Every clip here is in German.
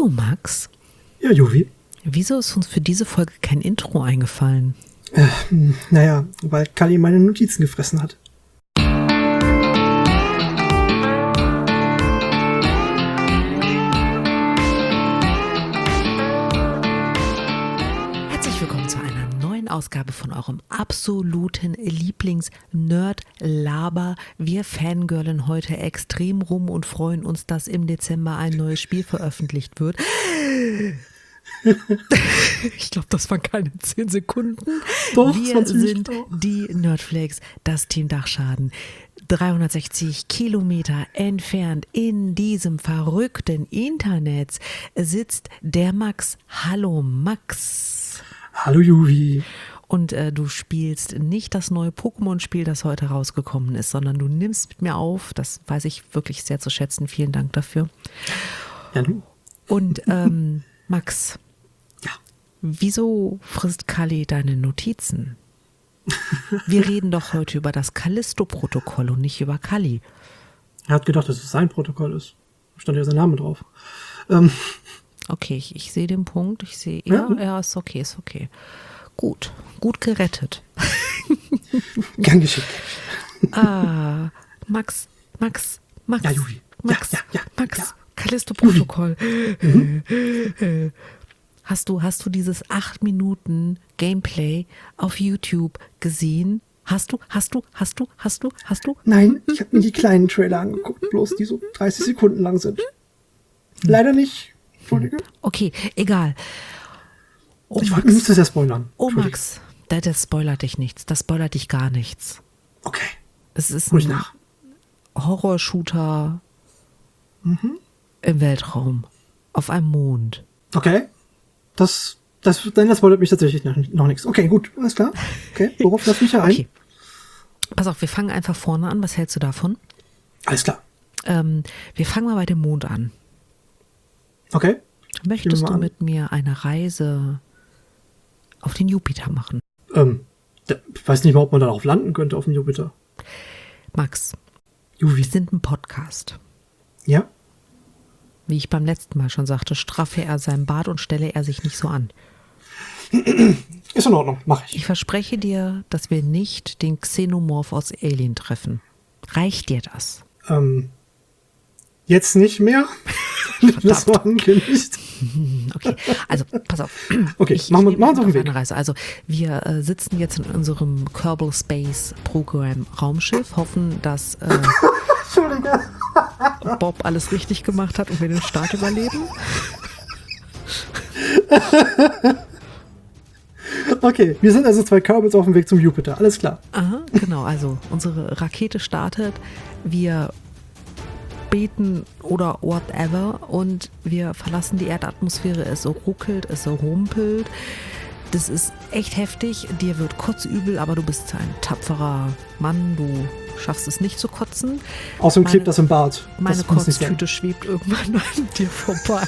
Du, Max, Ja, Juvi. wieso ist uns für diese Folge kein Intro eingefallen? Naja, weil Kali meine Notizen gefressen hat. Herzlich willkommen zu einer neuen Ausgabe von eurem absoluten Lieblings-Nerd-Laber. Wir fangirlen heute extrem rum und freuen uns, dass im Dezember ein neues Spiel veröffentlicht wird. Ich glaube, das waren keine 10 Sekunden. Doch, wir sind die Nerdflakes, das Team Dachschaden. 360 Kilometer entfernt in diesem verrückten Internet sitzt der Max. Hallo Max. Hallo Juvi. Und du spielst nicht das neue Pokémon-Spiel, das heute rausgekommen ist, sondern du nimmst mit mir auf. Das weiß ich wirklich sehr zu schätzen. Vielen Dank dafür. Ja, du. Und Max, Ja. wieso frisst Kali deine Notizen? Wir reden doch heute über das Callisto-Protokoll und nicht über Kali. Er hat gedacht, dass es sein Protokoll ist. Da stand ja sein Name drauf. Okay, ich sehe den Punkt. Ich sehe, Ja. ja, ist okay, ist okay. Gut gerettet. Gern geschickt. Max. Ja, Juvi. Max, Ja. Max, Callisto-Protokoll. Hast du dieses 8 Minuten Gameplay auf YouTube gesehen? Hast du? Nein, ich habe mir die kleinen Trailer angeguckt, bloß die so 30 Sekunden lang sind. Leider nicht. Entschuldige. Okay, egal. Oh, Ich wollte mich nicht zu sehr spoilern. Oh Entschuldige. Max, das spoilert dich nichts. Das spoilert dich gar nichts. Okay, Es ist ruhig ein nach. Horror-Shooter im Weltraum. Auf einem Mond. Okay. Das spoilert mich tatsächlich noch nichts. Okay, gut, alles klar. Okay, worauf lass mich ein? Okay. Pass auf, wir fangen einfach vorne an. Was hältst du davon? Alles klar. Wir fangen mal bei dem Mond an. Okay. Möchtest Fangen wir du an. mit mir eine Reise auf den Jupiter machen? Ich weiß nicht mal, ob man darauf landen könnte auf dem Jupiter. Max, Juvi. wir sind ein Podcast. Ja? Wie ich beim letzten Mal schon sagte, straffe er sein Bart und stelle er sich nicht so an. Ist in Ordnung, mach ich. Ich verspreche dir, dass wir nicht den Xenomorph aus Alien treffen. Reicht dir das? Jetzt nicht mehr. Das war angekündigt. Okay, also pass auf. Okay, Ich machen wir nehme uns auf den eine Weg. Reise. Also wir sitzen jetzt in unserem Kerbal Space Program Raumschiff, hoffen, dass Entschuldige. Bob alles richtig gemacht hat und wir den Start überleben. Okay, wir sind also 2 Kerbals auf dem Weg zum Jupiter. Alles klar. Aha, genau, also unsere Rakete startet, wir beten oder whatever und wir verlassen die Erdatmosphäre, es ruckelt, es rumpelt. Das ist echt heftig, dir wird kotzübel, aber du bist ein tapferer Mann, du schaffst es nicht zu kotzen. Außerdem klebt das im Bart. Meine Das muss nicht sein. Kotztüte schwebt irgendwann an dir vorbei.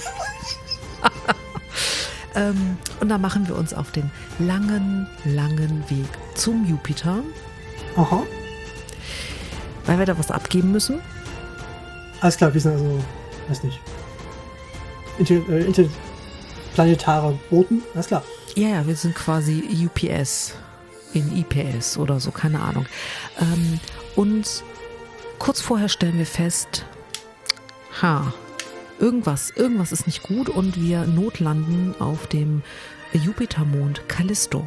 Und dann machen wir uns auf den langen Weg zum Jupiter, Aha. weil wir da was abgeben müssen. Alles klar, wir sind also, weiß nicht, interplanetare Boten. Alles klar. Ja, wir sind quasi UPS in IPS oder so, keine Ahnung. Und kurz vorher stellen wir fest, irgendwas ist nicht gut und wir notlanden auf dem Jupitermond Callisto.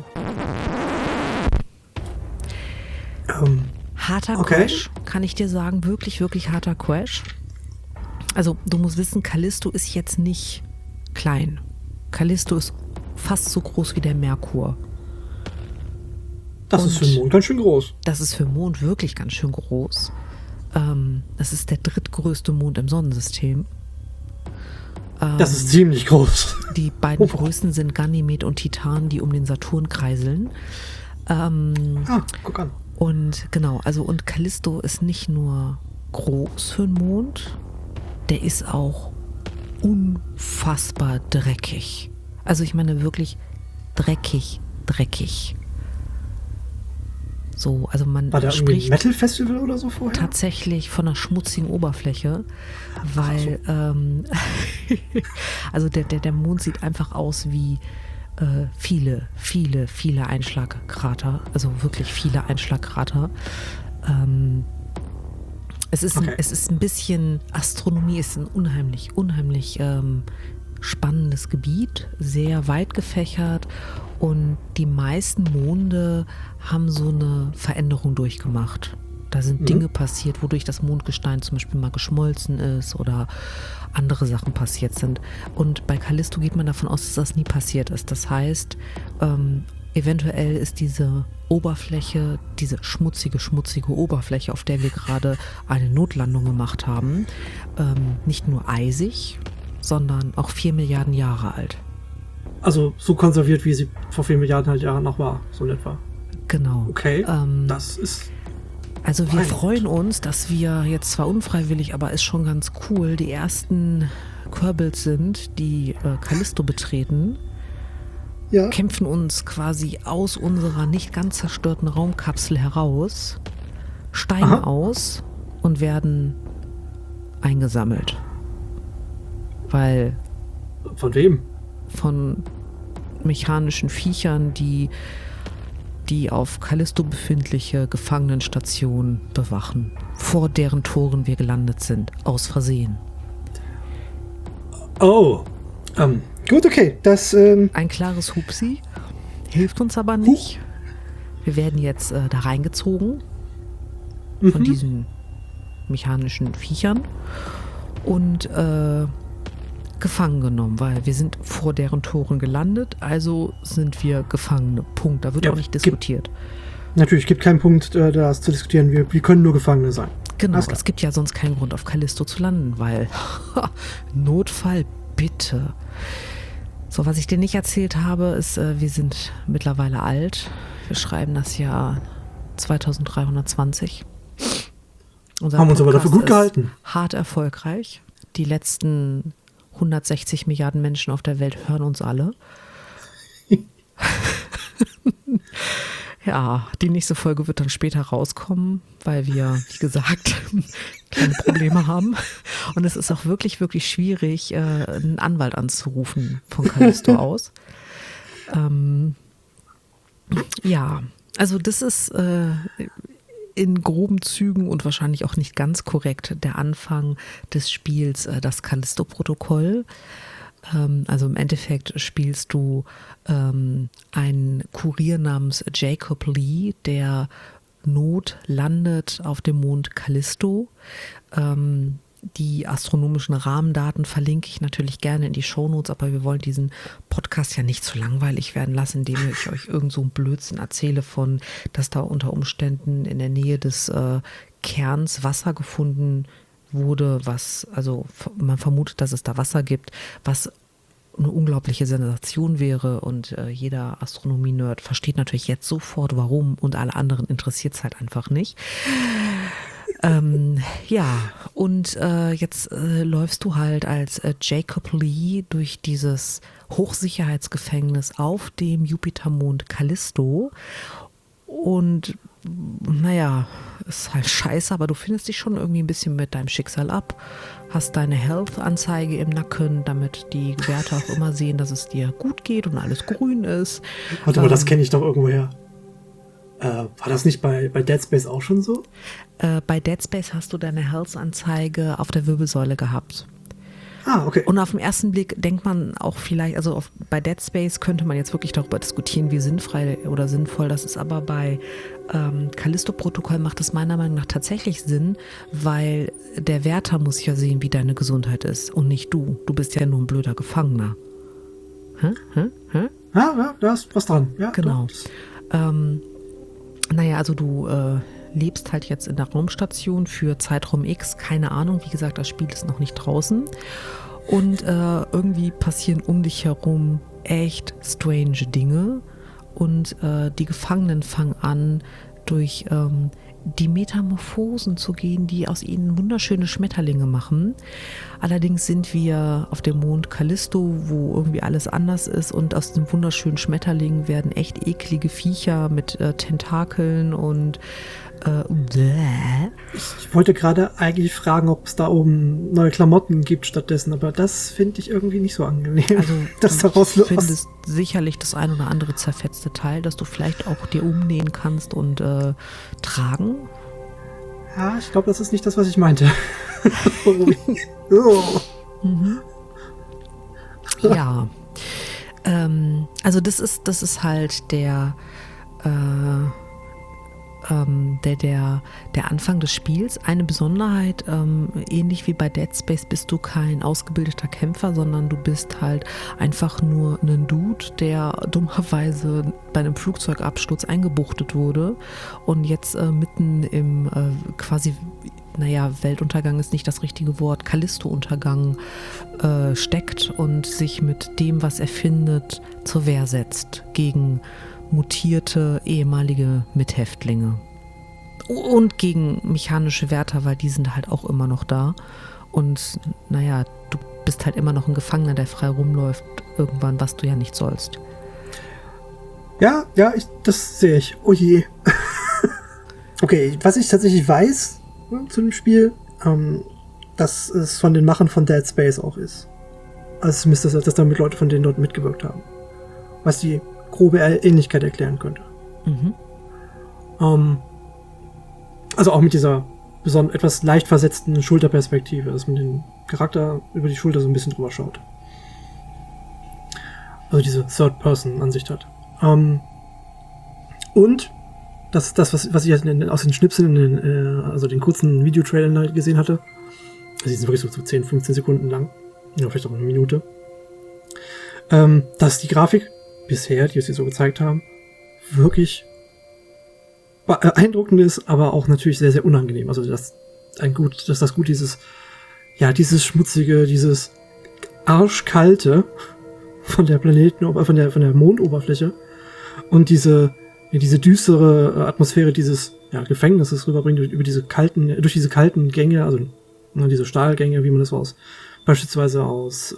Harter Okay. Crash, kann ich dir sagen, wirklich harter Crash. Also du musst wissen, Callisto ist jetzt nicht klein. Callisto ist fast so groß wie der Merkur. Das ist für den Mond ganz schön groß. Das ist für den Mond wirklich ganz schön groß. Das ist der drittgrößte Mond im Sonnensystem. Das ist ziemlich groß. Die beiden größten sind Ganymed und Titan, die um den Saturn kreiseln. Guck an. Und genau, und Callisto ist nicht nur groß für den Mond, der ist auch unfassbar dreckig. Also ich meine wirklich dreckig. So, also man War da irgendwie ein spricht Metal-Festival oder so vorher? tatsächlich von einer schmutzigen Oberfläche, weil also der Mond sieht einfach aus wie viele Einschlagkrater, also wirklich viele Einschlagkrater. Es ist ein bisschen, Astronomie ist ein unheimlich spannendes Gebiet, sehr weit gefächert, und die meisten Monde haben so eine Veränderung durchgemacht. Da sind Dinge passiert, wodurch das Mondgestein zum Beispiel mal geschmolzen ist oder andere Sachen passiert sind. Und bei Callisto geht man davon aus, dass das nie passiert ist. Das heißt, eventuell ist diese Oberfläche, diese schmutzige Oberfläche, auf der wir gerade eine Notlandung gemacht haben, nicht nur eisig, sondern auch 4 Milliarden Jahre alt. Also so konserviert, wie sie vor 4 Milliarden Jahren noch war, so in etwa. Genau. Okay, das ist... Also wir freuen uns, dass wir jetzt zwar unfreiwillig, aber ist schon ganz cool, die ersten Kerbals sind, die Callisto betreten, kämpfen uns quasi aus unserer nicht ganz zerstörten Raumkapsel heraus, steigen aus und werden eingesammelt. Weil... Von wem? Von mechanischen Viechern, die auf Callisto befindliche Gefangenenstation bewachen, vor deren Toren wir gelandet sind, aus Versehen. Oh, gut, okay, das... Ein klares Hupsi, hilft uns aber nicht. Wir werden jetzt da reingezogen von diesen mechanischen Viechern und gefangen genommen, weil wir sind vor deren Toren gelandet, also sind wir Gefangene. Punkt. Da wird auch nicht diskutiert. Natürlich, gibt keinen Punkt, das zu diskutieren. Wir können nur Gefangene sein. Genau, es gibt ja sonst keinen Grund, auf Callisto zu landen, weil Notfall, bitte. So, was ich dir nicht erzählt habe, ist, wir sind mittlerweile alt. Wir schreiben das Jahr 2320. Haben uns aber dafür gut gehalten. Hart erfolgreich. Die letzten 160 Milliarden Menschen auf der Welt hören uns alle. Ja, die nächste Folge wird dann später rauskommen, weil wir, wie gesagt, kleine Probleme haben. Und es ist auch wirklich schwierig, einen Anwalt anzurufen von Callisto aus. Ja, also das ist in groben Zügen und wahrscheinlich auch nicht ganz korrekt der Anfang des Spiels, das Callisto-Protokoll. Also im Endeffekt spielst du einen Kurier namens Jacob Lee, der landet auf dem Mond Callisto. Die astronomischen Rahmendaten verlinke ich natürlich gerne in die Shownotes, aber wir wollen diesen Podcast ja nicht zu langweilig werden lassen, indem ich euch irgend so einen Blödsinn erzähle von, dass da unter Umständen in der Nähe des Kerns Wasser gefunden wurde, man vermutet, dass es da Wasser gibt, was eine unglaubliche Sensation wäre, und jeder Astronomie-Nerd versteht natürlich jetzt sofort, warum, und alle anderen interessiert es halt einfach nicht. Ja, und jetzt läufst du halt als Jacob Lee durch dieses Hochsicherheitsgefängnis auf dem Jupitermond Callisto, und naja, ist halt scheiße, aber du findest dich schon irgendwie ein bisschen mit deinem Schicksal ab, hast deine Health-Anzeige im Nacken, damit die Wärter auch immer sehen, dass es dir gut geht und alles grün ist. Warte mal, das kenne ich doch irgendwoher. War das nicht bei Dead Space auch schon so? Bei Dead Space hast du deine Health-Anzeige auf der Wirbelsäule gehabt. Ah, okay. Und auf den ersten Blick denkt man auch vielleicht, also bei Dead Space könnte man jetzt wirklich darüber diskutieren, wie sinnfrei oder sinnvoll das ist, aber bei Callisto-Protokoll macht es meiner Meinung nach tatsächlich Sinn, weil der Wärter muss ja sehen, wie deine Gesundheit ist, und nicht du. Du bist ja nur ein blöder Gefangener. Ja, da ist was dran. Ja, genau. Naja, also du lebst halt jetzt in der Raumstation für Zeitraum X, keine Ahnung, wie gesagt, das Spiel ist noch nicht draußen, und irgendwie passieren um dich herum echt strange Dinge, und die Gefangenen fangen an, durch die Metamorphosen zu gehen, die aus ihnen wunderschöne Schmetterlinge machen. Allerdings sind wir auf dem Mond Callisto, wo irgendwie alles anders ist, und aus den wunderschönen Schmetterlingen werden echt eklige Viecher mit Tentakeln und Ich wollte gerade eigentlich fragen, ob es da oben neue Klamotten gibt stattdessen, aber das finde ich irgendwie nicht so angenehm. Also das du findest sicherlich das ein oder andere zerfetzte Teil, das du vielleicht auch dir umnähen kannst und tragen. Ja, ich glaube, das ist nicht das, was ich meinte. Oh. Mhm. Ja. Also das ist halt der Anfang des Spiels. Eine Besonderheit, ähnlich wie bei Dead Space bist du kein ausgebildeter Kämpfer, sondern du bist halt einfach nur ein Dude, der dummerweise bei einem Flugzeugabsturz eingebuchtet wurde und jetzt mitten im quasi, Weltuntergang ist nicht das richtige Wort, Callisto-Untergang steckt und sich mit dem, was er findet, zur Wehr setzt gegen mutierte ehemalige Mithäftlinge. Und gegen mechanische Wärter, weil die sind halt auch immer noch da. Und du bist halt immer noch ein Gefangener, der frei rumläuft, irgendwann, was du ja nicht sollst. Ja, das sehe ich. Oh je. Okay, was ich tatsächlich weiß zu dem Spiel, dass es von den Machern von Dead Space auch ist. Also zumindest, dass damit Leute von denen dort mitgewirkt haben. Was die grobe Ähnlichkeit erklären könnte. Mhm. Also auch mit dieser etwas leicht versetzten Schulterperspektive, dass man den Charakter über die Schulter so ein bisschen drüber schaut. Also diese Third-Person-Ansicht hat. Und das ist das, was ich aus den Schnipseln, also den kurzen Videotrailern gesehen hatte. Also die sind wirklich so 10, 15 Sekunden lang. Ja, vielleicht auch eine Minute. Dass die Grafik bisher, die es hier so gezeigt haben, wirklich beeindruckend ist, aber auch natürlich sehr, sehr unangenehm. Also dass das gut dieses schmutzige, dieses arschkalte von der von der Mondoberfläche und diese düstere Atmosphäre dieses Gefängnisses rüberbringt durch diese kalten Gänge, also diese Stahlgänge, wie man das beispielsweise aus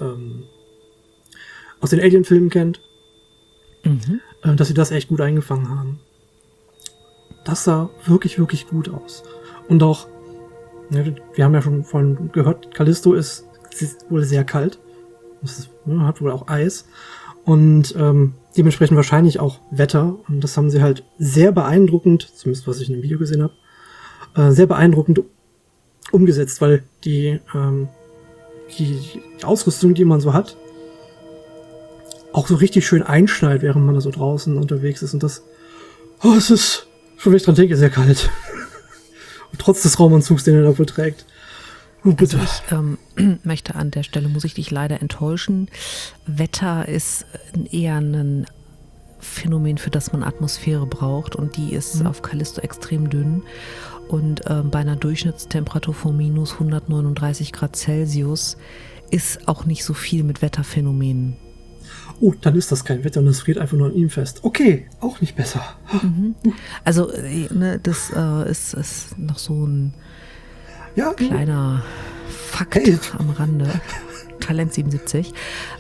den Alien-Filmen kennt. Mhm. Dass sie das echt gut eingefangen haben. Das sah wirklich, wirklich gut aus. Und auch, wir haben ja schon vorhin gehört, Callisto ist wohl sehr kalt. Hat wohl auch Eis. Und dementsprechend wahrscheinlich auch Wetter. Und das haben sie halt sehr beeindruckend, zumindest was ich in dem Video gesehen habe, sehr beeindruckend umgesetzt, weil die Ausrüstung, die man so hat, auch so richtig schön einschneit, während man da so draußen unterwegs ist. Und es ist, schon wenn ich dran denke, sehr kalt. Und trotz des Raumanzugs, den er dafür trägt. Also ich möchte an der Stelle, muss ich dich leider enttäuschen. Wetter ist eher ein Phänomen, für das man Atmosphäre braucht. Und die ist auf Callisto extrem dünn. Und bei einer Durchschnittstemperatur von minus 139 Grad Celsius ist auch nicht so viel mit Wetterphänomenen. Oh, dann ist das kein Wetter und es friert einfach nur an ihm fest. Okay, auch nicht besser. Mhm. Also, das ist noch so ein kleiner Fakt am Rande. Talent 77.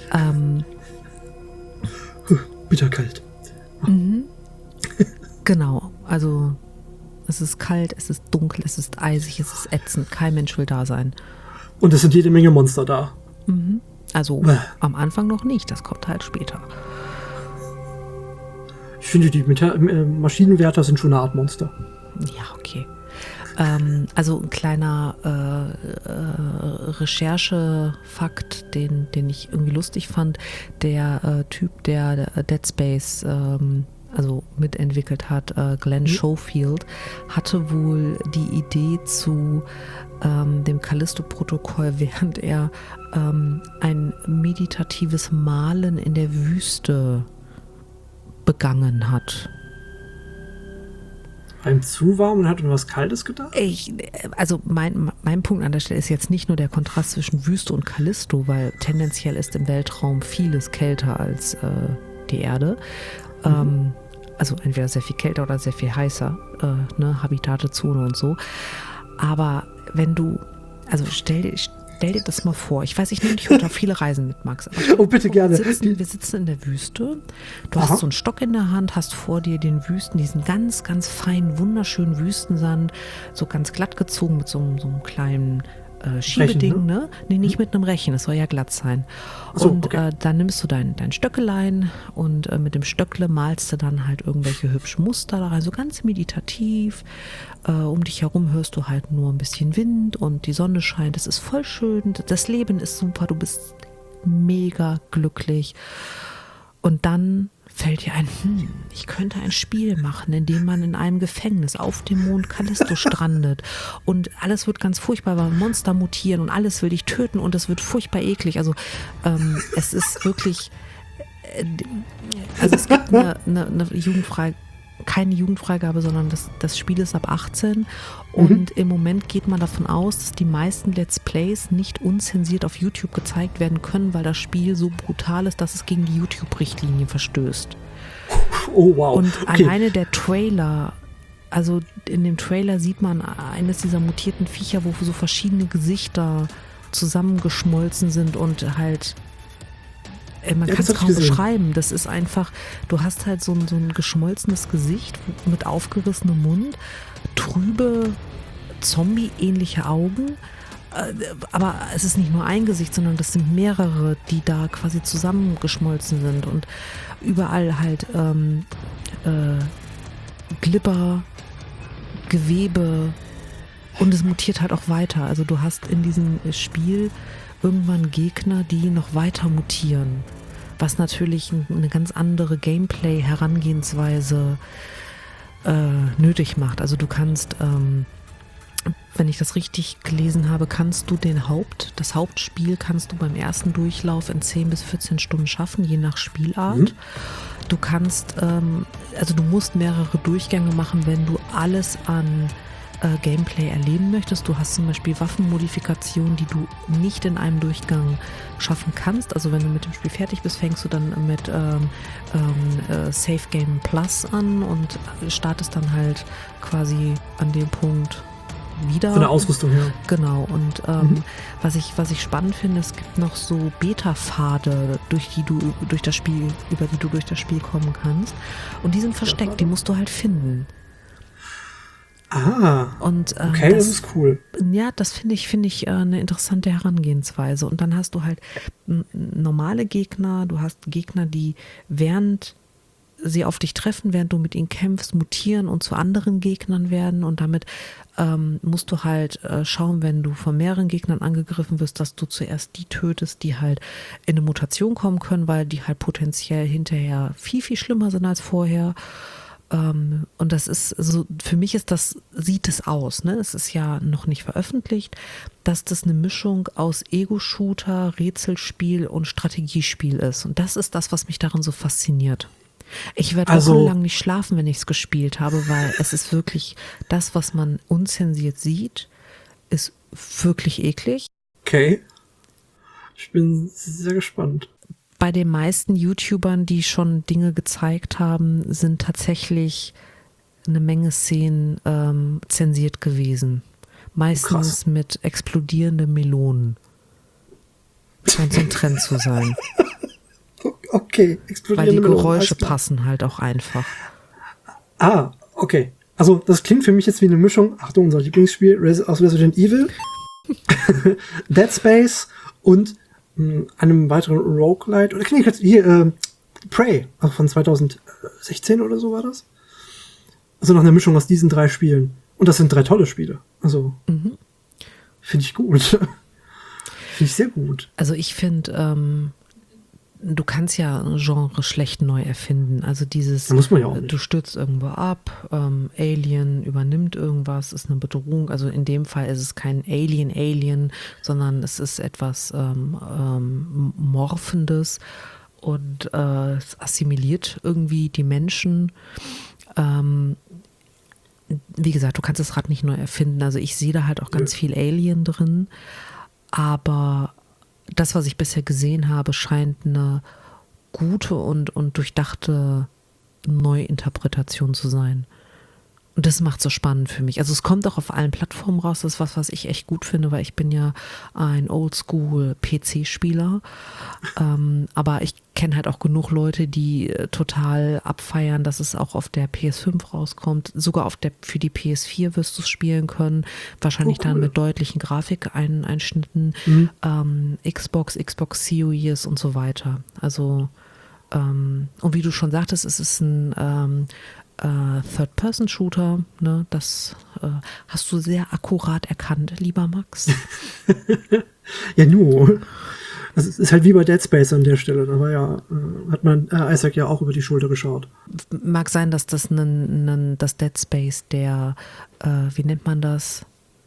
Bitterkalt. Mhm. Genau, also es ist kalt, es ist dunkel, es ist eisig, es ist ätzend. Kein Mensch will da sein. Und es sind jede Menge Monster da. Mhm. Also am Anfang noch nicht, das kommt halt später. Ich finde, die Maschinenwärter sind schon eine Art Monster. Ja, okay. Also ein kleiner Recherchefakt, den ich irgendwie lustig fand. Der Typ, der Dead Space mitentwickelt hat, Glenn Schofield, hatte wohl die Idee zu dem Callisto-Protokoll, während er ein meditatives Malen in der Wüste begangen hat. War ihm zu warm und hat an was Kaltes gedacht? Mein Punkt an der Stelle ist jetzt nicht nur der Kontrast zwischen Wüste und Callisto, weil tendenziell ist im Weltraum vieles kälter als die Erde. also entweder sehr viel kälter oder sehr viel heißer, ne, Habitate, Zone und so. Aber wenn du, also stell dir das mal vor. Ich weiß, ich nehme dich heute auf viele Reisen mit, Max. Aber Oh, bitte gerne. wir sitzen in der Wüste. Du hast so einen Stock in der Hand, hast vor dir den diesen ganz, ganz feinen, wunderschönen Wüstensand, so ganz glatt gezogen mit so einem kleinen Schiebeding, Rechen, ne? Nee, nicht mit einem Rechen, es soll ja glatt sein. Ach so, Und okay. dann nimmst du dein Stöckelein und mit dem Stöckle malst du dann halt irgendwelche hübschen Muster da rein, so ganz meditativ. Um dich herum hörst du halt nur ein bisschen Wind und die Sonne scheint. Es ist voll schön, das Leben ist super, du bist mega glücklich. Und dann fällt dir ein, ich könnte ein Spiel machen, in dem man in einem Gefängnis auf dem Mond Callisto strandet und alles wird ganz furchtbar, weil Monster mutieren und alles will dich töten und es wird furchtbar eklig. Also es ist wirklich, also es gibt eine keine Jugendfreigabe, sondern das Spiel ist ab 18 und im Moment geht man davon aus, dass die meisten Let's Plays nicht unzensiert auf YouTube gezeigt werden können, weil das Spiel so brutal ist, dass es gegen die YouTube-Richtlinien verstößt. Oh, wow. Und Okay. alleine der Trailer, also in dem Trailer sieht man eines dieser mutierten Viecher, wo so verschiedene Gesichter zusammengeschmolzen sind und halt man Ja, kann das es hab ich kaum gesehen. beschreiben. Das ist einfach, du hast halt so ein geschmolzenes Gesicht mit aufgerissenem Mund, trübe, Zombie-ähnliche Augen. Aber es ist nicht nur ein Gesicht, sondern das sind mehrere, die da quasi zusammengeschmolzen sind. Und überall halt Glibber, Gewebe. Und es mutiert halt auch weiter. Also du hast in diesem Spiel irgendwann Gegner, die noch weiter mutieren. Was natürlich eine ganz andere Gameplay-Herangehensweise nötig macht. Also du kannst, wenn ich das richtig gelesen habe, kannst du das Hauptspiel kannst du beim ersten Durchlauf in 10 bis 14 Stunden schaffen, je nach Spielart. Du kannst, also du musst mehrere Durchgänge machen, wenn du alles an Gameplay erleben möchtest. Du hast zum Beispiel Waffenmodifikationen, die du nicht in einem Durchgang schaffen kannst. Also wenn du mit dem Spiel fertig bist, fängst du dann mit Save Game Plus an und startest dann halt quasi an dem Punkt wieder. Von der Ausrüstung her. Genau. Und was ich spannend finde, es gibt noch so Beta-Pfade, über die du durch das Spiel kommen kannst. Und die sind versteckt, die musst du halt finden. Ah, Und, okay, das ist cool. Ja, das finde ich eine interessante Herangehensweise. Und dann hast du halt normale Gegner, du hast Gegner, die während sie auf dich treffen, während du mit ihnen kämpfst, mutieren und zu anderen Gegnern werden. Und damit musst du halt schauen, wenn du von mehreren Gegnern angegriffen wirst, dass du zuerst die tötest, die halt in eine Mutation kommen können, weil die halt potenziell hinterher viel, viel schlimmer sind als vorher. Und das ist so, für mich sieht es aus, ne? Es ist ja noch nicht veröffentlicht, dass das eine Mischung aus Ego-Shooter, Rätselspiel und Strategiespiel ist. Und das ist das, was mich daran so fasziniert. Ich werde wochenlang nicht schlafen, wenn ich es gespielt habe, weil es ist wirklich das, was man unzensiert sieht, ist wirklich eklig. Okay. Ich bin sehr gespannt. Bei den meisten YouTubern, die schon Dinge gezeigt haben, sind tatsächlich eine Menge Szenen zensiert gewesen. Meistens mit explodierenden Melonen. Scheint so ein Trend zu sein. Okay, weil die Melonen, Geräusche passen halt auch einfach. Ah, okay. Also das klingt für mich jetzt wie eine Mischung, Achtung, unser Lieblingsspiel aus Resident Evil, Dead Space und einem weiteren Roguelite. Oder klingt jetzt hier Prey, also von 2016 oder so war das. Also noch eine Mischung aus diesen 3 Spielen. Und das sind 3 tolle Spiele. Also finde ich gut. Finde ich sehr gut. Also ich finde, du kannst ja ein Genre schlecht neu erfinden. Also dieses, muss man ja auch nicht. Du stürzt irgendwo ab, Alien übernimmt irgendwas, ist eine Bedrohung. Also in dem Fall ist es kein Alien, sondern es ist etwas Morphendes und es assimiliert irgendwie die Menschen. Wie gesagt, du kannst das Rad nicht neu erfinden. Also ich sehe da halt auch ganz viel Alien drin, aber das, was ich bisher gesehen habe, scheint eine gute und durchdachte Neuinterpretation zu sein. Und das macht so spannend für mich. Also es kommt auch auf allen Plattformen raus. Das ist was ich echt gut finde, weil ich bin ja ein Oldschool-PC-Spieler. Aber ich kenne halt auch genug Leute, die total abfeiern, dass es auch auf der PS5 rauskommt. Sogar für die PS4 wirst du es spielen können. Wahrscheinlich dann mit deutlichen Grafikeinschnitten. Xbox Series und so weiter. Also und wie du schon sagtest, es ist ein Third-Person-Shooter, ne? Das hast du sehr akkurat erkannt, lieber Max. Ja, nur. Das ist halt wie bei Dead Space an der Stelle. Da war ja, hat man Isaac ja auch über die Schulter geschaut. Mag sein, dass das das Dead Space der, wie nennt man das,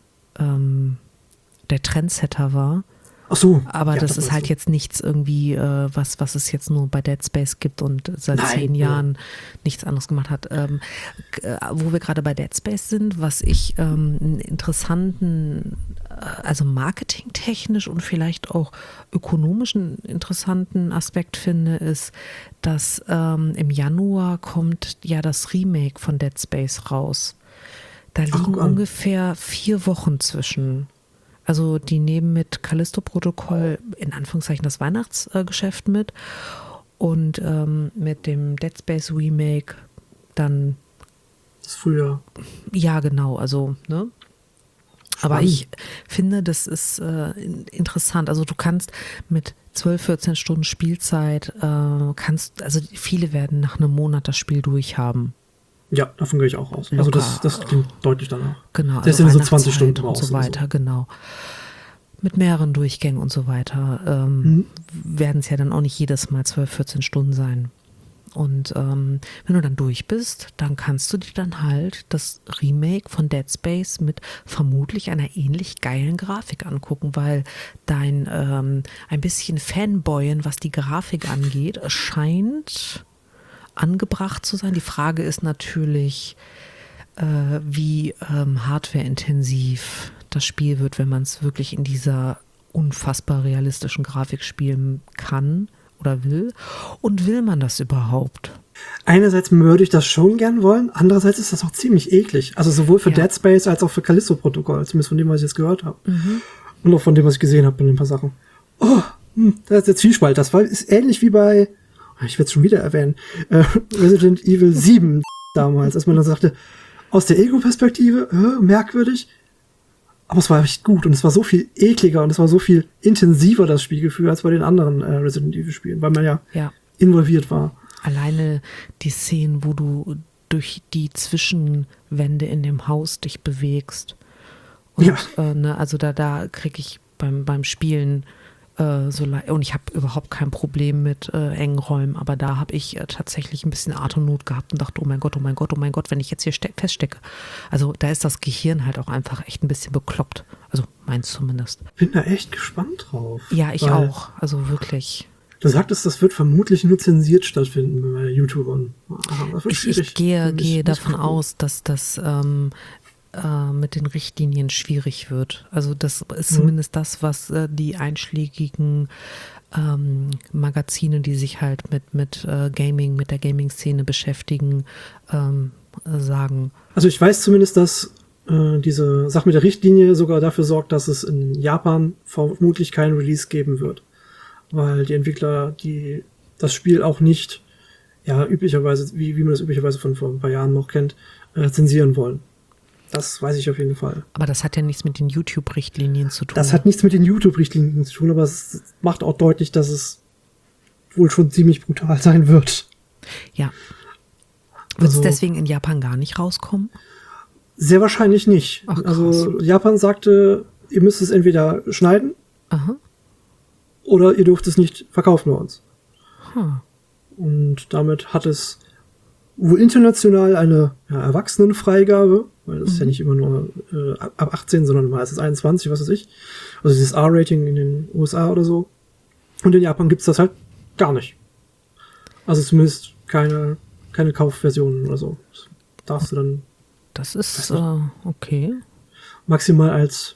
der Trendsetter war. Ach so. Aber ja, das ist halt so. Jetzt nichts irgendwie, was es jetzt nur bei Dead Space gibt und seit 10 Jahren nichts anderes gemacht hat. Wo wir gerade bei Dead Space sind, was ich einen interessanten, also marketingtechnisch und vielleicht auch ökonomischen interessanten Aspekt finde, ist, dass im Januar kommt ja das Remake von Dead Space raus. Da liegen ungefähr 4 Wochen zwischen. Also die nehmen mit Callisto-Protokoll in Anführungszeichen das Weihnachtsgeschäft mit und mit dem Dead Space Remake dann das Frühjahr. Ja, genau, also, ne? Aber ich finde, das ist interessant. Also du kannst mit 12, 14 Stunden Spielzeit, also viele werden nach einem Monat das Spiel durchhaben. Ja, davon gehe ich auch aus. Locker. Also das klingt deutlich danach. Genau. Das sind so 20 Stunden und so weiter, genau. Mit mehreren Durchgängen und so weiter werden es ja dann auch nicht jedes Mal 12, 14 Stunden sein. Und wenn du dann durch bist, dann kannst du dir dann halt das Remake von Dead Space mit vermutlich einer ähnlich geilen Grafik angucken, weil dein ein bisschen Fanboyen, was die Grafik angeht, scheint angebracht zu sein. Die Frage ist natürlich, wie hardwareintensiv das Spiel wird, wenn man es wirklich in dieser unfassbar realistischen Grafik spielen kann oder will. Und will man das überhaupt? Einerseits würde ich das schon gern wollen, andererseits ist das auch ziemlich eklig. Also sowohl für Dead Space als auch für Callisto-Protokoll, zumindest von dem, was ich jetzt gehört habe. Und auch von dem, was ich gesehen habe in ein paar Sachen. Da ist der Zwiespalt. Das ist ähnlich wie bei, ich werde es schon wieder erwähnen, Resident Evil 7 damals, als man dann sagte, aus der Ego-Perspektive, merkwürdig, aber es war echt gut und es war so viel ekliger und es war so viel intensiver, das Spielgefühl, als bei den anderen Resident Evil-Spielen, weil man ja involviert war. Alleine die Szenen, wo du durch die Zwischenwände in dem Haus dich bewegst. Und also da kriege ich beim Spielen und ich habe überhaupt kein Problem mit engen Räumen, aber da habe ich tatsächlich ein bisschen Atemnot gehabt und dachte, oh mein Gott, wenn ich jetzt hier feststecke. Also da ist das Gehirn halt auch einfach echt ein bisschen bekloppt. Also meins zumindest. Bin da echt gespannt drauf. Ja, ich auch. Also wirklich. Du sagtest, das wird vermutlich nur zensiert stattfinden bei YouTubern. Ich gehe davon aus, dass das mit den Richtlinien schwierig wird. Also das ist zumindest das, was die einschlägigen Magazine, die sich halt mit Gaming, mit der Gaming-Szene beschäftigen, sagen. Also ich weiß zumindest, dass diese Sache mit der Richtlinie sogar dafür sorgt, dass es in Japan vermutlich keinen Release geben wird. Weil die Entwickler, die das Spiel auch nicht, üblicherweise, wie man das üblicherweise von vor ein paar Jahren noch kennt, zensieren wollen. Das weiß ich auf jeden Fall. Aber das hat ja nichts mit den YouTube-Richtlinien zu tun. Das hat nichts mit den YouTube-Richtlinien zu tun, aber es macht auch deutlich, dass es wohl schon ziemlich brutal sein wird. Ja. Wird es deswegen in Japan gar nicht rauskommen? Sehr wahrscheinlich nicht. Ach, also Japan sagte, ihr müsst es entweder schneiden oder ihr dürft es nicht verkaufen bei uns. Und damit hat es wohl international eine Erwachsenenfreigabe, weil das ist ja nicht immer nur ab 18, sondern meistens 21, was weiß ich. Also dieses R-Rating in den USA oder so. Und in Japan gibt's das halt gar nicht. Also zumindest keine Kaufversionen oder so. Das darfst du dann. Das ist okay. Maximal als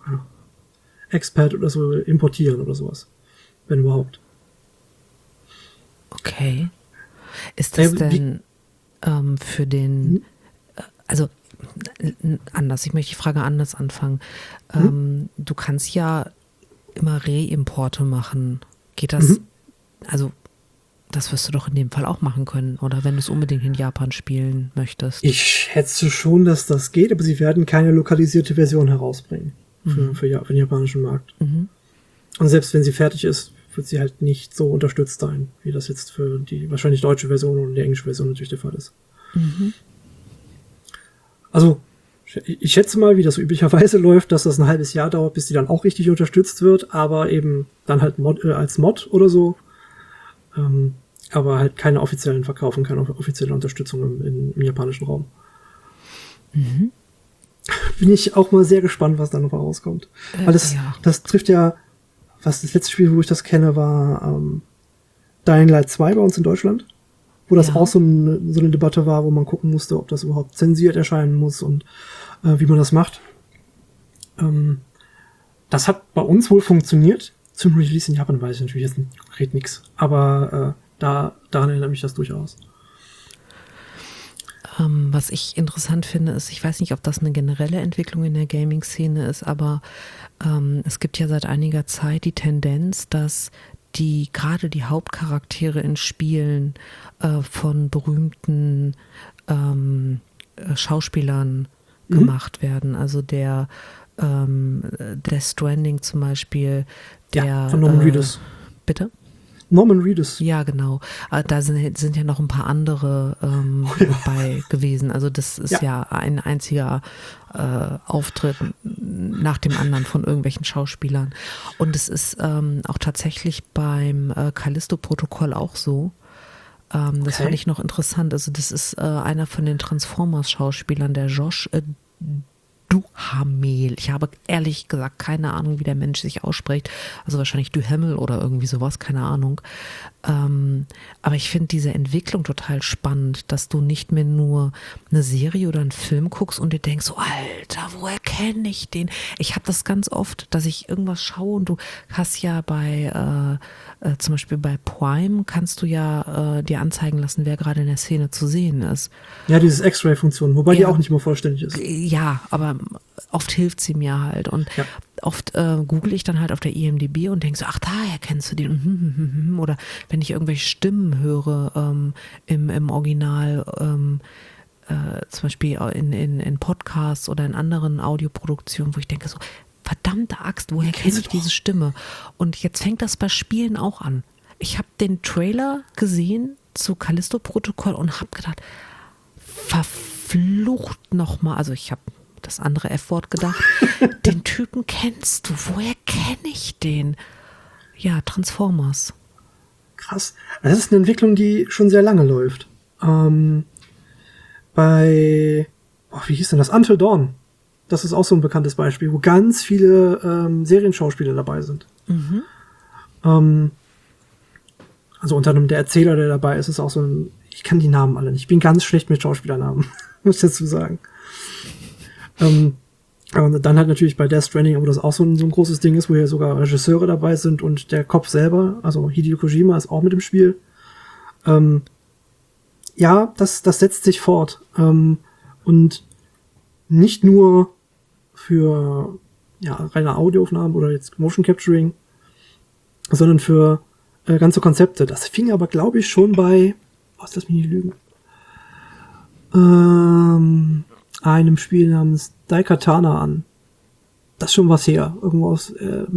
Expert oder so importieren oder sowas. Wenn überhaupt. Okay. Ist das denn für den, also anders, ich möchte die Frage anders anfangen. Du kannst ja immer Reimporte machen. Geht das, also das wirst du doch in dem Fall auch machen können, oder wenn du es unbedingt in Japan spielen möchtest? Ich schätze schon, dass das geht, aber sie werden keine lokalisierte Version herausbringen für den japanischen Markt. Und selbst wenn sie fertig ist, wird sie halt nicht so unterstützt sein, wie das jetzt für die wahrscheinlich deutsche Version und die englische Version natürlich der Fall ist. Also, ich schätze mal, wie das üblicherweise läuft, dass das ein halbes Jahr dauert, bis die dann auch richtig unterstützt wird, aber eben dann halt als Mod oder so. Aber halt keine offiziellen Verkauf und keine offizielle Unterstützung im japanischen Raum. Bin ich auch mal sehr gespannt, was da noch rauskommt. Weil das trifft ja, was das letzte Spiel, wo ich das kenne, war Dying Light 2 bei uns in Deutschland. Wo das auch so eine Debatte war, wo man gucken musste, ob das überhaupt zensiert erscheinen muss und wie man das macht. Das hat bei uns wohl funktioniert. Zum Release in Japan weiß ich natürlich jetzt konkret nichts. Aber daran erinnert mich das durchaus. Was ich interessant finde, ist, ich weiß nicht, ob das eine generelle Entwicklung in der Gaming-Szene ist, aber es gibt ja seit einiger Zeit die Tendenz, dass gerade die Hauptcharaktere in Spielen von berühmten Schauspielern gemacht werden. Also der Death Stranding zum Beispiel, von Norman Reedus. Bitte? Norman Reedus. Ja, genau. Da sind ja noch ein paar andere dabei gewesen. Also das ist ja ein einziger Auftritt nach dem anderen von irgendwelchen Schauspielern. Und es ist auch tatsächlich beim Callisto-Protokoll auch so. Das fand ich noch interessant. Also das ist einer von den Transformers-Schauspielern, der Josh Duhamel. Ich habe ehrlich gesagt keine Ahnung, wie der Mensch sich ausspricht. Also wahrscheinlich Duhamel oder irgendwie sowas, keine Ahnung. Aber ich finde diese Entwicklung total spannend, dass du nicht mehr nur eine Serie oder einen Film guckst und dir denkst, so, Alter, woher kenne ich den? Ich habe das ganz oft, dass ich irgendwas schaue und du hast ja zum Beispiel bei Prime kannst du ja dir anzeigen lassen, wer gerade in der Szene zu sehen ist. Ja, dieses X-Ray-Funktion, wobei die auch nicht immer vollständig ist. Ja, aber oft hilft sie mir halt. Und oft google ich dann halt auf der IMDb und denke so, ach, daher kennst du den. Oder wenn ich irgendwelche Stimmen höre im Original, zum Beispiel in Podcasts oder in anderen Audioproduktionen, wo ich denke so, verdammte Axt, woher kenne ich diese Stimme? Und jetzt fängt das bei Spielen auch an. Ich habe den Trailer gesehen zu Callisto-Protokoll und habe gedacht, verflucht nochmal, also ich habe das andere F-Wort gedacht, den Typen kennst du, woher kenne ich den? Ja, Transformers. Krass. Das ist eine Entwicklung, die schon sehr lange läuft. Wie hieß denn das? Until Dawn. Das ist auch so ein bekanntes Beispiel, wo ganz viele Serienschauspieler dabei sind. Also unter anderem der Erzähler, der dabei ist, ist auch so ein, ich kann die Namen alle nicht. Ich bin ganz schlecht mit Schauspielernamen, muss ich dazu sagen. Aber dann halt natürlich bei Death Stranding, wo das auch so ein großes Ding ist, wo ja sogar Regisseure dabei sind und der Kopf selber, also Hideo Kojima ist auch mit im Spiel. Ja, das setzt sich fort. Und nicht nur für reine Audioaufnahmen oder jetzt Motion Capturing, sondern für ganze Konzepte. Das fing aber, glaube ich, schon bei, lass mich nicht lügen, einem Spiel namens Daikatana an. Das ist schon was her. Irgendwo aus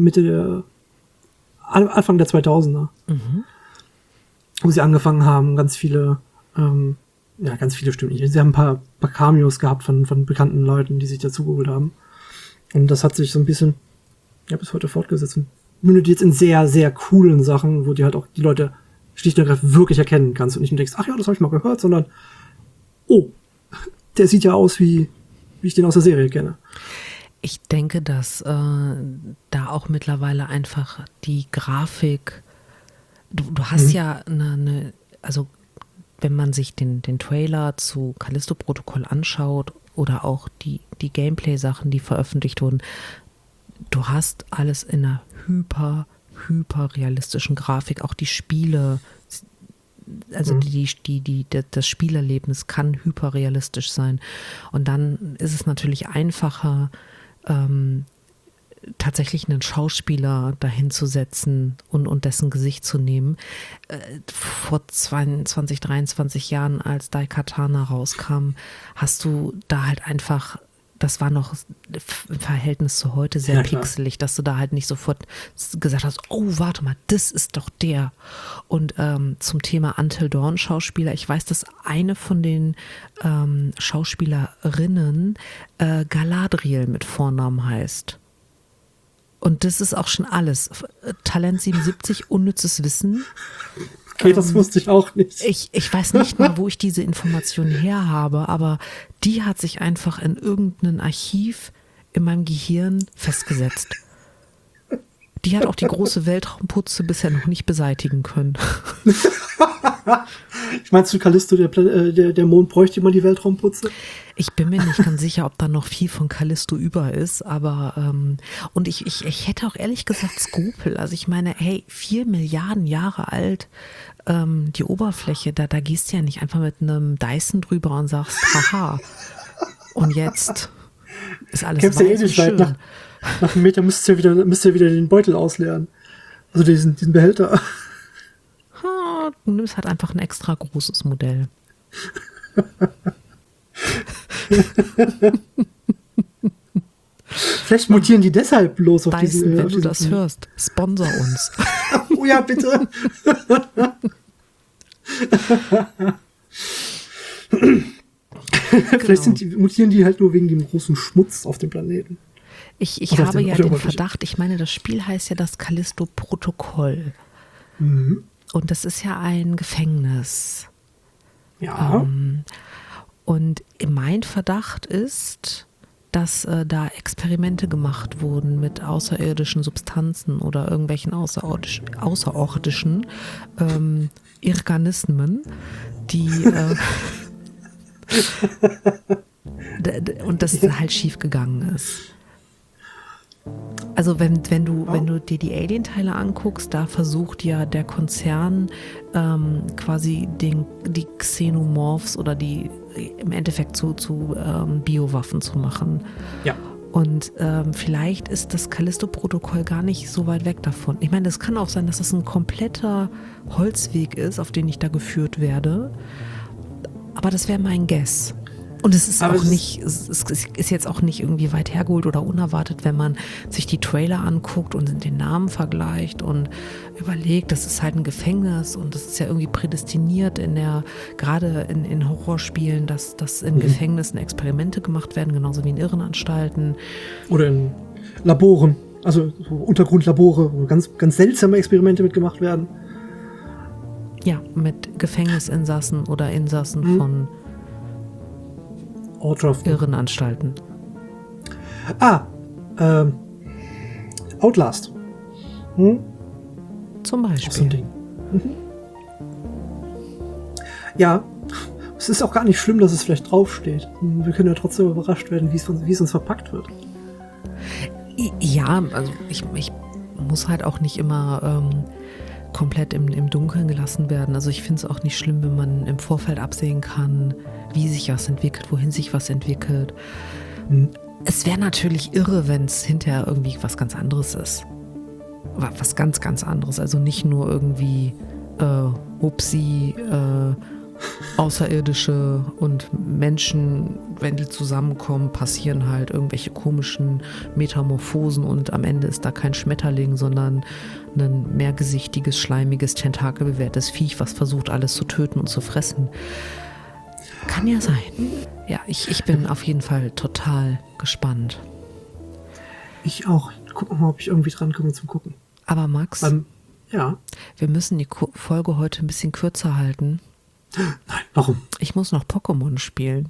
Anfang der 2000er. Wo sie angefangen haben, ganz viele stimmt nicht. Sie haben ein paar Cameos gehabt von bekannten Leuten, die sich dazugeholt haben. Und das hat sich so ein bisschen, bis heute fortgesetzt. Und mündet jetzt in sehr, sehr coolen Sachen, wo die halt auch die Leute schlicht und ergreifend wirklich erkennen kannst und nicht nur denkst, ach ja, das habe ich mal gehört, sondern oh, der sieht ja aus, wie ich den aus der Serie kenne. Ich denke, dass da auch mittlerweile einfach die Grafik, du hast ja also wenn man sich den Trailer zu Callisto-Protokoll anschaut oder auch die Gameplay-Sachen, die veröffentlicht wurden, du hast alles in einer hyper realistischen Grafik. Auch die Spiele also das Spielerlebnis kann hyperrealistisch sein. Und dann ist es natürlich einfacher, tatsächlich einen Schauspieler dahin zu setzen und dessen Gesicht zu nehmen. Vor 22, 23 Jahren, als Daikatana rauskam, hast du da halt einfach, das war noch im Verhältnis zu heute sehr pixelig, dass du da halt nicht sofort gesagt hast, oh, warte mal, das ist doch der. Und zum Thema Until Dawn Schauspieler, ich weiß, dass eine von den Schauspielerinnen Galadriel mit Vornamen heißt. Und das ist auch schon alles. Talent 77, unnützes Wissen. Okay, das wusste ich auch nicht. Ich weiß nicht mal, wo ich diese Information her habe, aber die hat sich einfach in irgendeinem Archiv in meinem Gehirn festgesetzt. Die hat auch die große Weltraumputze bisher noch nicht beseitigen können. Ich meinst du, Callisto, der Mond bräuchte immer die Weltraumputze? Ich bin mir nicht ganz sicher, ob da noch viel von Callisto über ist, aber und ich hätte auch ehrlich gesagt Skrupel. Also ich meine, hey, 4 Milliarden Jahre alt, die Oberfläche, da gehst du ja nicht einfach mit einem Dyson drüber und sagst, haha, und jetzt ist alles weiß weiß und schön. Nach einem Meter müsst ihr wieder den Beutel ausleeren. Also diesen Behälter. Du nimmst halt einfach ein extra großes Modell. Vielleicht mutieren die deshalb bloß auf Dyson, diesen... wenn du das hörst, sponsor uns. Oh ja, bitte. Vielleicht mutieren die halt nur wegen dem großen Schmutz auf dem Planeten. Ich habe ja den Verdacht, ich meine, das Spiel heißt ja das Callisto-Protokoll. Mhm. Und das ist ja ein Gefängnis. Ja. Und mein Verdacht ist, dass da Experimente gemacht wurden mit außerirdischen Substanzen oder irgendwelchen außerirdischen Organismen, die und das halt schief gegangen ist. Also wenn du dir die Alien-Teile anguckst, da versucht ja der Konzern quasi die Xenomorphs oder die im Endeffekt zu Biowaffen zu machen. Ja. Und vielleicht ist das Callisto-Protokoll gar nicht so weit weg davon. Ich meine, es kann auch sein, dass das ein kompletter Holzweg ist, auf den ich da geführt werde. Aber das wäre mein Guess. Und es ist ist jetzt auch nicht irgendwie weit hergeholt oder unerwartet, wenn man sich die Trailer anguckt und den Namen vergleicht und überlegt, das ist halt ein Gefängnis und das ist ja irgendwie prädestiniert gerade in Horrorspielen, dass in Gefängnissen Experimente gemacht werden, genauso wie in Irrenanstalten. Oder in Laboren, also so Untergrundlabore, wo ganz, ganz seltsame Experimente mitgemacht werden. Ja, mit Gefängnisinsassen oder Insassen von Irrenanstalten. Outlast. Zum Beispiel. Auch so ein Ding. Ja, es ist auch gar nicht schlimm, dass es vielleicht draufsteht. Wir können ja trotzdem überrascht werden, wie es uns verpackt wird. Ja, also ich muss halt auch nicht immer komplett im Dunkeln gelassen werden. Also ich finde es auch nicht schlimm, wenn man im Vorfeld absehen kann, wie sich was entwickelt, wohin sich was entwickelt. Es wäre natürlich irre, wenn es hinterher irgendwie was ganz anderes ist. Was ganz, ganz anderes. Also nicht nur irgendwie Außerirdische und Menschen, wenn die zusammenkommen, passieren halt irgendwelche komischen Metamorphosen und am Ende ist da kein Schmetterling, sondern ein mehrgesichtiges, schleimiges, tentakelbewehrtes Viech, was versucht, alles zu töten und zu fressen. Kann ja sein. Ja, ich bin auf jeden Fall total gespannt. Ich auch. Guck mal, ob ich irgendwie dran komme zum Gucken. Aber Max, ja. Wir müssen die Folge heute ein bisschen kürzer halten. Nein, warum? Ich muss noch Pokémon spielen.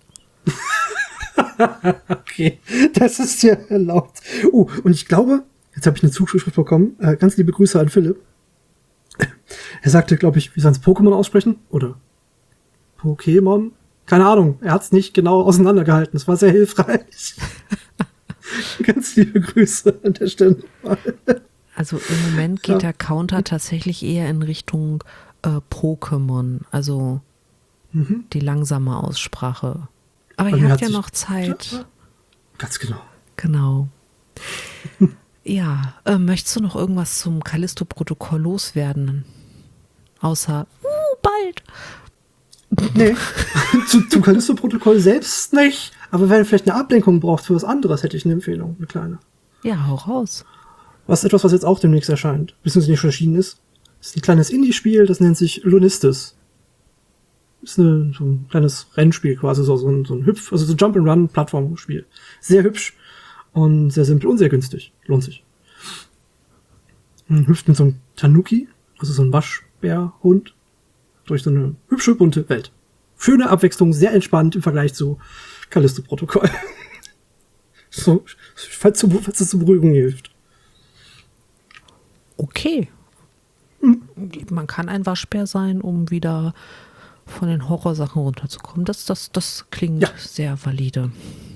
Okay, das ist ja erlaubt. Und ich glaube, jetzt habe ich eine Zuschrift bekommen. Ganz liebe Grüße an Philipp. Er sagte, glaube ich, wie soll es Pokémon aussprechen? Oder Pokémon? Keine Ahnung. Er hat es nicht genau auseinandergehalten. Es war sehr hilfreich. Ganz liebe Grüße an der Stelle. Also im Moment geht der Counter tatsächlich eher in Richtung Pokémon, also die langsame Aussprache. Aber Bei ihr mir habt hat ja sich- noch Zeit. Ganz genau. Genau. Ja, möchtest du noch irgendwas zum Callisto-Protokoll loswerden? Außer, bald. Nee, zum Callisto-Protokoll selbst nicht. Aber wenn ihr vielleicht eine Ablenkung braucht für was anderes, hätte ich eine Empfehlung, eine kleine. Ja, hau raus. Was jetzt auch demnächst erscheint, beziehungsweise nicht schon erschienen ist. Das ist ein kleines Indie-Spiel, das nennt sich Lunistis. Ist so ein kleines Rennspiel quasi, so ein also so ein Jump-and-Run-Plattformspiel. Sehr hübsch und sehr simpel und sehr günstig. Lohnt sich. Man hüpft mit so einem Tanuki, also so ein Waschbärhund, durch so eine hübsche, bunte Welt. Schöne Abwechslung, sehr entspannt im Vergleich zu Callisto-Protokoll. So, falls es zur Beruhigung hilft. Okay. Man kann ein Waschbär sein, um wieder von den Horrorsachen runterzukommen. Das klingt Ja. sehr valide.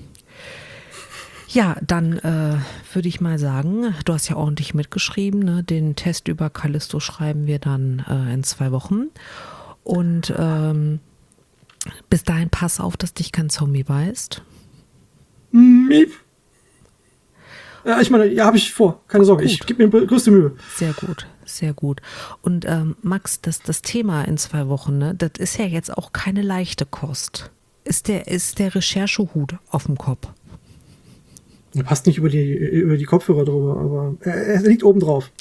Ja, dann würde ich mal sagen, du hast ja ordentlich mitgeschrieben, ne? Den Test über Callisto schreiben wir dann in 2 Wochen. Und bis dahin pass auf, dass dich kein Zombie beißt. Miep. Ja, ich meine, ja, habe ich vor. Keine Sorge, ich gebe mir größte Mühe. Sehr gut, sehr gut. Und Max, das Thema in 2 Wochen, ne, das ist ja jetzt auch keine leichte Kost. Ist der Recherchehut auf dem Kopf? Er passt nicht über die Kopfhörer drüber, aber er liegt oben drauf.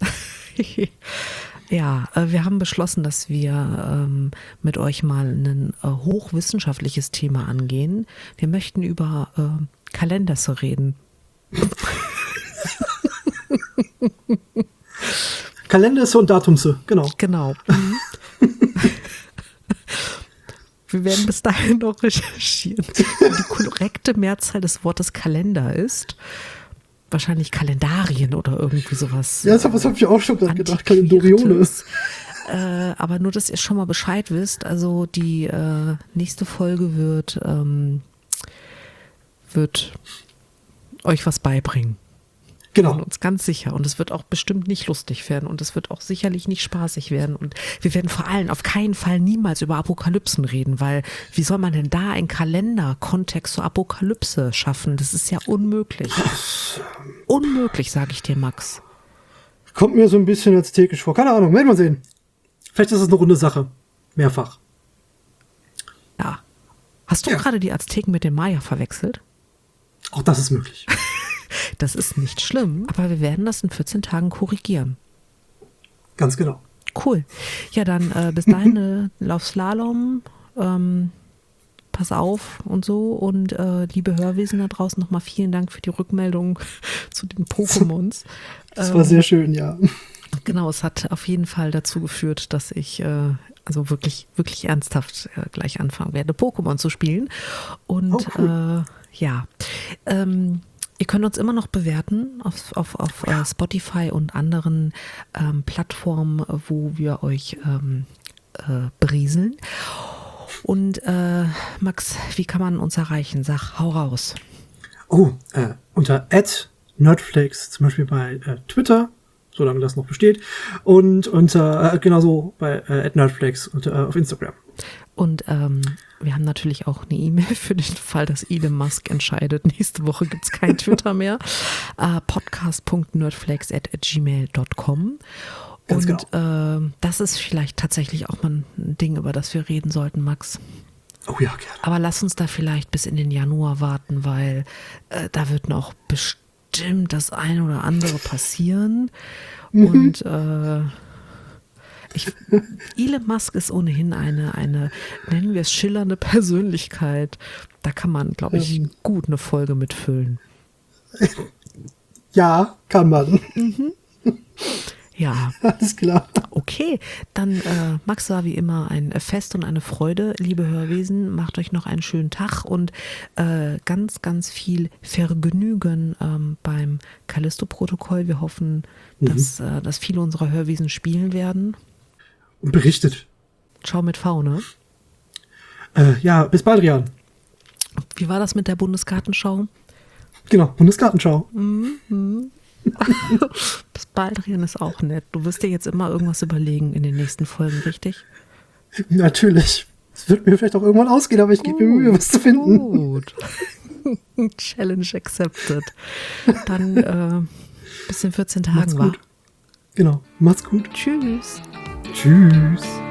Ja, wir haben beschlossen, dass wir mit euch mal ein hochwissenschaftliches Thema angehen. Wir möchten über Kalenders reden. Kalender und Datumse, genau. Genau. Wir werden bis dahin noch recherchieren, wie die korrekte Mehrzahl des Wortes Kalender ist. Wahrscheinlich Kalendarien oder irgendwie sowas. Ja, das habe ich auch schon gerade gedacht, Kalendorione. Aber nur, dass ihr schon mal Bescheid wisst, also die nächste Folge wird euch was beibringen. Wir Genau. sind uns ganz sicher. Und es wird auch bestimmt nicht lustig werden. Und es wird auch sicherlich nicht spaßig werden. Und wir werden vor allem auf keinen Fall niemals über Apokalypsen reden, weil wie soll man denn da einen Kalenderkontext zur Apokalypse schaffen? Das ist ja unmöglich. Unmöglich, sage ich dir, Max. Kommt mir so ein bisschen aztekisch vor. Keine Ahnung, werden wir sehen. Vielleicht ist es eine runde Sache. Mehrfach. Ja. Hast du gerade die Azteken mit den Maya verwechselt? Auch das ist möglich. Das ist nicht schlimm, aber wir werden das in 14 Tagen korrigieren. Ganz genau. Cool. Ja, dann bis dahin lauf Slalom, pass auf und so. Und liebe Hörwesen da draußen, nochmal vielen Dank für die Rückmeldung zu den Pokémons. Das war sehr schön, ja. Genau, es hat auf jeden Fall dazu geführt, dass ich also wirklich, wirklich ernsthaft gleich anfangen werde, Pokémon zu spielen. Und cool. ja, ihr könnt uns immer noch bewerten auf Spotify und anderen Plattformen, wo wir euch berieseln. Und Max, wie kann man uns erreichen? Sag, hau raus. Unter @nerdflakes, zum Beispiel bei Twitter, solange das noch besteht, und unter genauso bei @nerdflakes auf Instagram. Und wir haben natürlich auch eine E-Mail für den Fall, dass Elon Musk entscheidet. Nächste Woche gibt es kein Twitter mehr. podcast.nerdflakes@gmail.com. Ganz Und genau. das ist vielleicht tatsächlich auch mal ein Ding, über das wir reden sollten, Max. Oh ja, gerne. Aber lass uns da vielleicht bis in den Januar warten, weil da wird noch bestimmt das eine oder andere passieren. Und Elon Musk ist ohnehin eine, nennen wir es, schillernde Persönlichkeit. Da kann man, glaube ich, gut eine Folge mitfüllen. Ja, kann man. Ja, Alles klar. okay. Dann, Max, war wie immer ein Fest und eine Freude. Liebe Hörwesen, macht euch noch einen schönen Tag und ganz, ganz viel Vergnügen beim Callisto-Protokoll. Wir hoffen, dass viele unserer Hörwesen spielen werden. Und berichtet. Ciao mit V, ne? Ja, bis bald, Rian. Wie war das mit der Bundesgartenschau? Genau, Bundesgartenschau. Das Baldrian ist auch nett. Du wirst dir jetzt immer irgendwas überlegen in den nächsten Folgen, richtig? Natürlich. Es wird mir vielleicht auch irgendwann ausgehen, aber ich gebe mir Mühe, was zu finden. Gut. Challenge accepted. Dann bis in 14 Tagen, Macht's gut. Genau. Macht's gut. Tschüss. Tschüss.